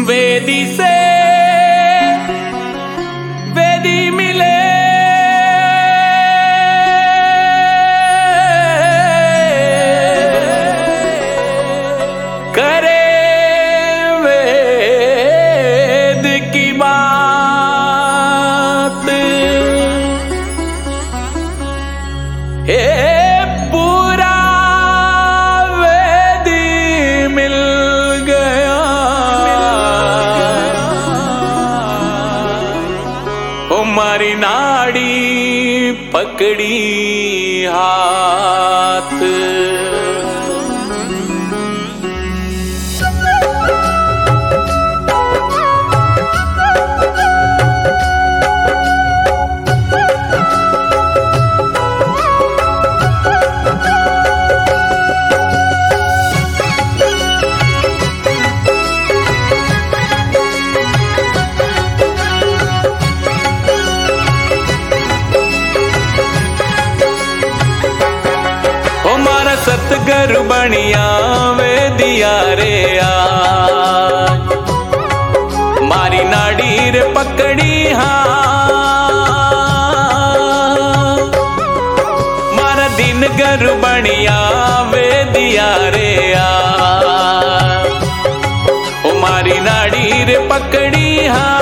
वेदी से वेदी मिले करे वेद की बात पूरा वेद मिल गया हमारी नाड़ी पकड़ी हाथ सतगुरु बनिया वेदिया रे आज मारी नाड़ी रे पकड़ी हाँ मारा दिन गुरु बनिया वेदिया रे आज ओ मारी नाड़ी रे पकड़ी हाँ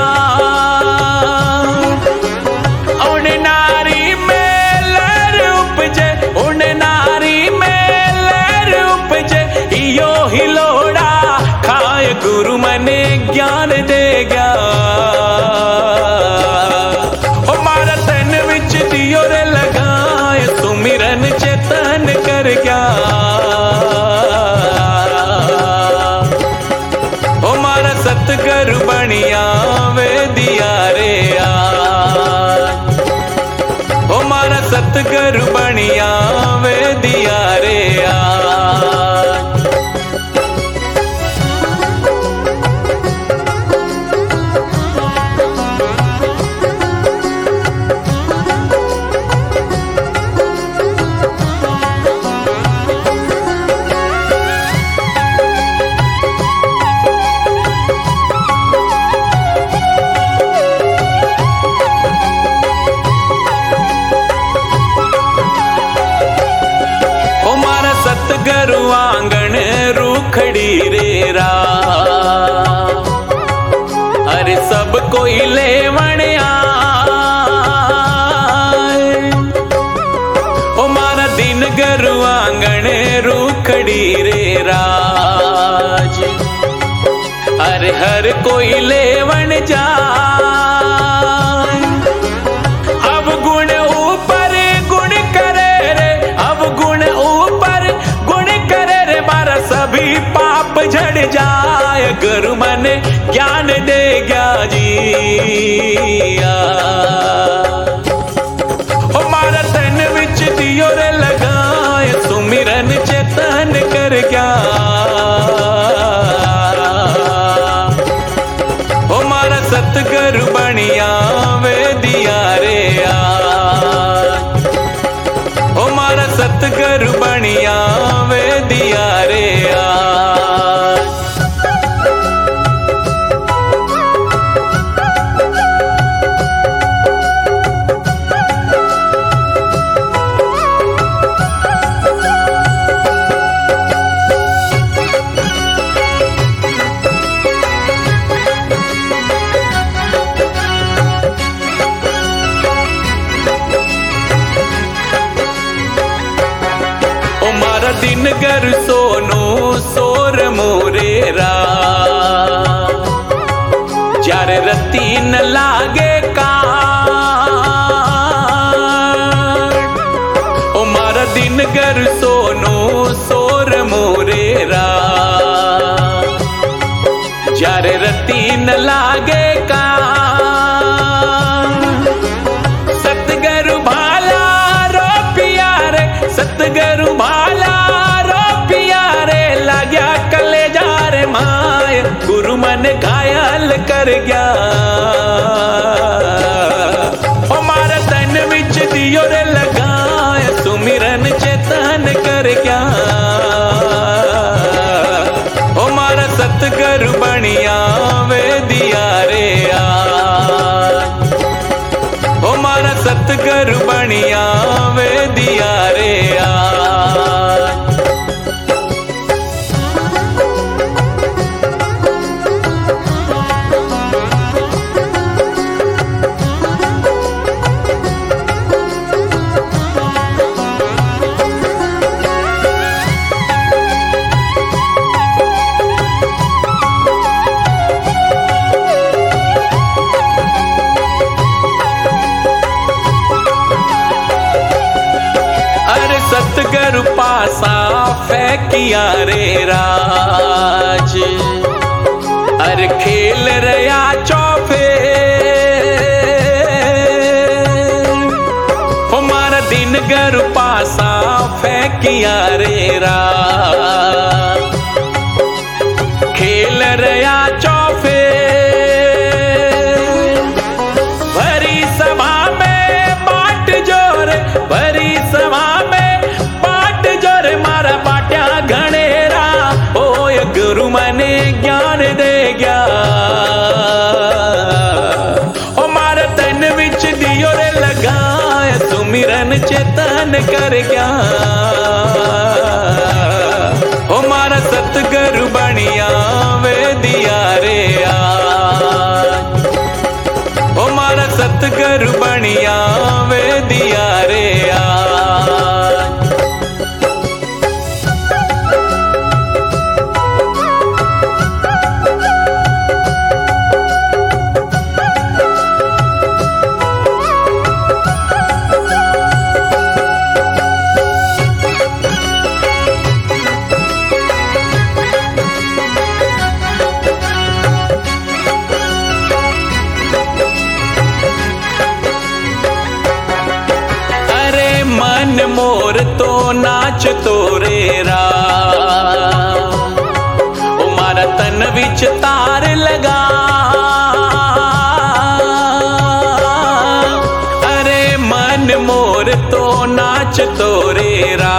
उन नारी में लहर उपजे उन नारी में यो हिलोड़ा खाए गुरु मने ज्ञान दे गया हमारा तन विच दियो रे लगाए सुमिरन चेतन कर गया हमारा सतगुरु बनिया वेदिया रे आज हमारा सतगुरु बनिया वेदिया रे आज सतगुरु आंगन रूखड़ी रे रा अरे सब कोई लेवण आए ओ मारा दिन गुरु आंगन रूखड़ी रे राज अरे हर कोई लेवण जाए अब गुण ऊपर गुण करे रे अब गुण सभी पाप झड़ जाए गुरु मन ज्ञान दे गया जी हमारा तन विच दियो रे लगाए सुमिरन चेतन कर गया हमारा सतगुरु बनिया वेदिया रे आज हमारा सतगुरु बनिया वेदिया रे आज दिन गर सोनो सोर मोरे रा जार रती न लागे का ओ मारा दिन गर सोनो सोर मोरे रा जार रती न लागे का सतगुरु भाला रो प्यारे सतगुरु भाला माय गुरु मन घायल कर गया हमारा तन विच दियो रे लगाए सुमिरन चेतन कर गया हमारा सतगुरु बनिया वे किया रे राज। अरे खेल रया चौफे हमारा दिन घर पासा फेंकिया रे राज। खेल रया चौफे भरी सभा में बाट जोरे, भरी सभा में बाट जोरे मारा बाट्या घनेरा। ओय गुरु मने ज्ञान दे गया ओ मारा तन विच दियो रे लगाए सुमिरन चेतन कर गया। ओ मारा सतगुरु बनिया वे दिया रे आज। ओ मारा सतगुरु बनिया वे दिया रे आज। मन मोर तो नाच तोरे रा ओ मारा तन विच तार लगा। अरे मन मोर तो नाच तोरे रा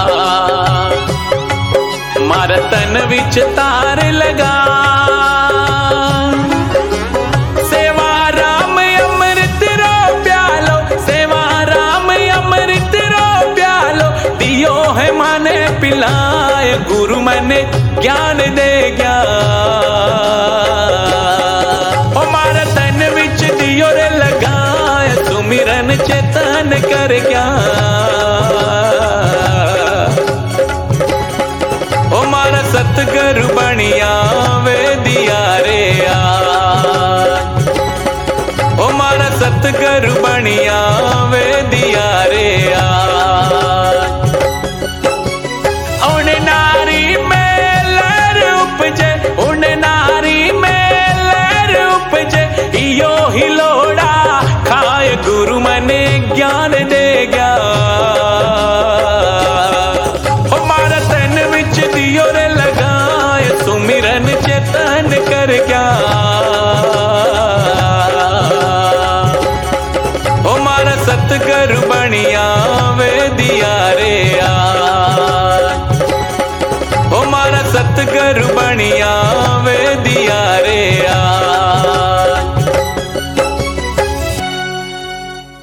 मारा तन विच तार लगा। सेवा राम अमृत रो प्यालो, सेवा राम अमृत दियो है माने पिलाए गुरु मने ज्ञान दे गया। ओ मारा तन विच दियो रे लगाए सुमिरन चेतन कर गया। ओ मारा सतगुरु बनिया वे दिया रे आज। ओ मारा सतगुरु बनिया वे दिया रे आज। उन नारी में लहर उपजे, उन नारी में लहर उपजे यो हिलोड़ा खाए गुरु मने ज्ञान दे गया। हमारा तन विच दियो रे लगाए सुमिरन चेतन कर गया। हमारा सतगुरु बनिया वे दिया रे आज। हमारा सतगुरु